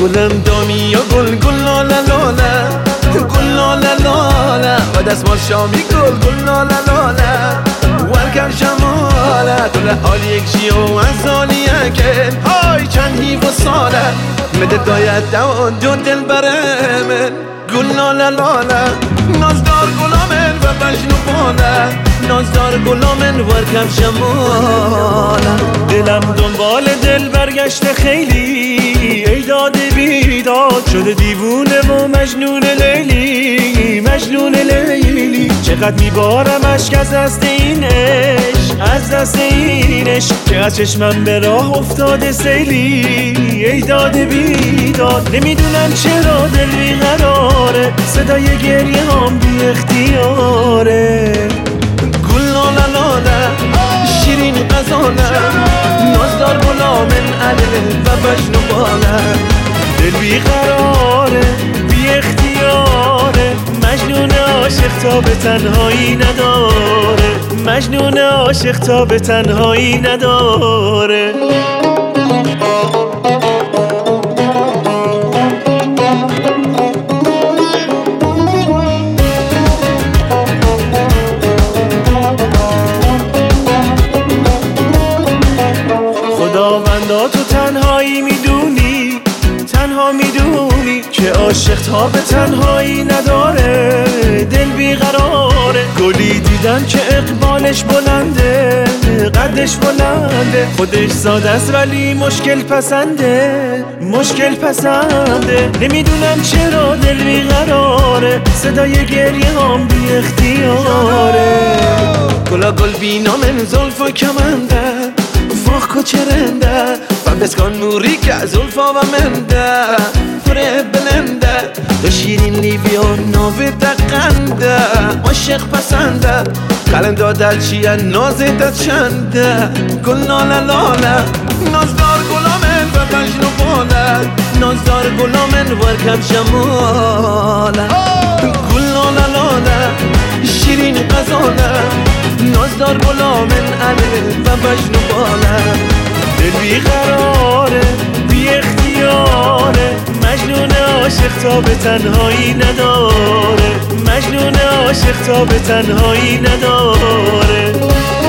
گلم دامی و گل لاله لاله گل لاله لاله و دستمال شامی گل لاله لاله ورکم شماله طول حال یک جیو از حالی اکن های چند هیو و ساله مده داید دوان دو دل برمن گل لاله لاله نازدار گلامن و بجنو باله نازدار گلامن ورکم شماله دلم دنبال دل برگشته خیلی ای داده بیداد شده دیوونه و مجنون لیلی مجنون لیلی چقدر میبارم اشک از دست اینش از دست اینش که از چشمم به راه افتاده سیلی ای داده بیداد نمیدونم چرا دل بیقراره صدای گریه هم بی اختیاره گل لاله لاله شیرین غزاله نازدار گلامن علیه و بجنو باله دل بیقراره بی اختیاره مجنون عاشق تا به تنهایی نداره مجنون عاشق تا به تنهایی نداره خداوندا تو تنهایی میدونی تنها میدونی که عاشق تا به تنهایی نداره دل بیقراره گلی دیدن که اقبالش بلنده قدش بلنده خودش ساده است ولی مشکل پسنده مشکل پسنده نمیدونم چرا دل بیقراره صدای گریه هم بی اختیاره گلا گل بینامن زلف و کمنده فاخ و چرنده و بسکان نوری که زلفا و منده فره بلنده تو شیرین لیوی و ناوی دقنده عاشق پسنده قلم دادت چیه نازت چنده گل لاله لاله نازدار گلامن و بجنو باله نازدار گلامن ورکم شماله گل لاله لاله شیرین غزاله نازدار گلامن علیه و بجنو باله دل بیقراره بی اختیاره مجنون عاشق تا به تنهایی نداره مجنون عاشق تا به تنهایی نداره